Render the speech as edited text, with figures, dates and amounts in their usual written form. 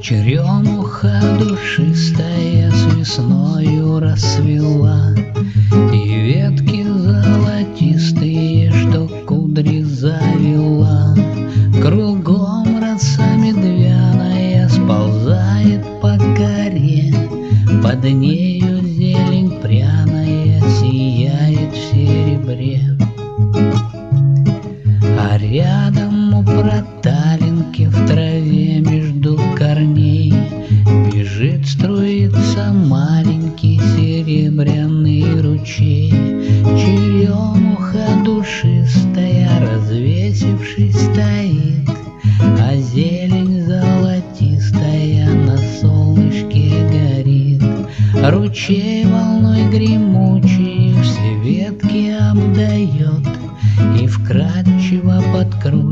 Черемуха душистая с весною расцвела, и ветки золотистые, что кудри завела. Кругом роса медвяная сползает по горе, под нею зелень пряная сияет в серебре. А рядом у проталинки в траве между корней бежит, струится маленький серебряный ручей. Черемуха душистая, развесившись, стоит, а зелень золотистая на солнышке горит. Ручей волной гремучей все ветки обдает и вкрадчиво подкручивает